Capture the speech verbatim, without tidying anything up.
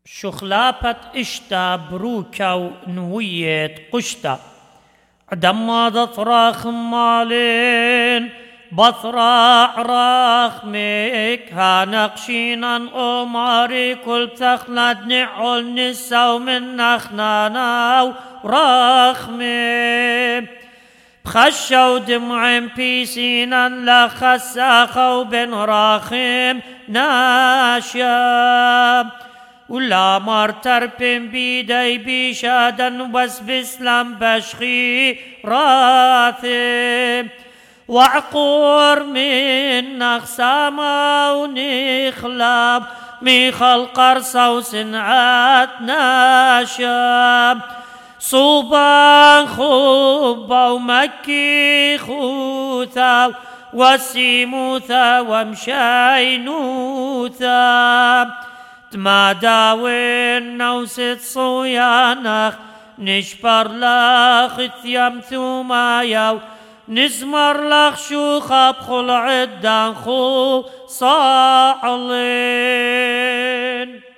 شخلابت اشتا بروكا ونوية قشتا عدما ضطراخ مالين بطراع راخمك هانقشينا أماري كل تخلد نعول نساو من نخنانا وراخمي بخشوا دمع بيسينا لخساخو بن راخم ناشا ولا مرتر بن بيدي بيشادا بس بسلام بشخي راثم وعقور من نخساما ونخلاب ميخل قرصا وسنعات ناشا صوبان خوبا ومكي خوثا وسيموثا ومشاينوثا تماداوين نوست صويانخ نشبر لخ ثيام ثوماياو نزمر لخ شوخا بخل عدان خو صاعلين